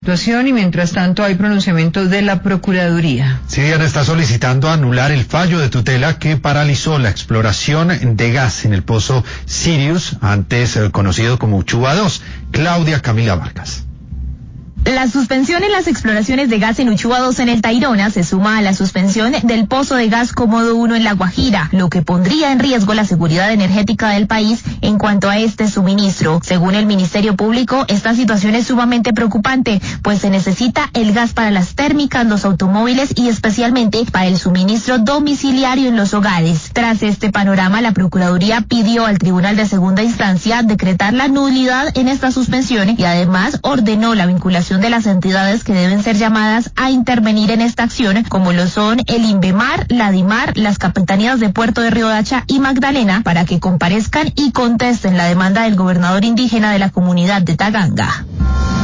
Situación y mientras tanto hay pronunciamientos de la Procuraduría. Sí, Diana está solicitando anular el fallo de tutela que paralizó la exploración de gas en el pozo Sirius, antes conocido como Uchuva 2. Claudia Camila Vargas. La suspensión en las exploraciones de gas en Uchuva 2 en el Tayrona se suma a la suspensión del pozo de gas Cómodo 1 en La Guajira, lo que pondría en riesgo la seguridad energética del país en cuanto a este suministro. Según el Ministerio Público, esta situación es sumamente preocupante, pues se necesita el gas para las térmicas, los automóviles y especialmente para el suministro domiciliario en los hogares. Tras este panorama, la Procuraduría pidió al Tribunal de Segunda Instancia decretar la nulidad en esta suspensión y además ordenó la vinculación de las entidades que deben ser llamadas a intervenir en esta acción, como lo son el INVEMAR, la DIMAR, las capitanías de Puerto de Riohacha y Magdalena, para que comparezcan y contesten la demanda del gobernador indígena de la comunidad de Taganga.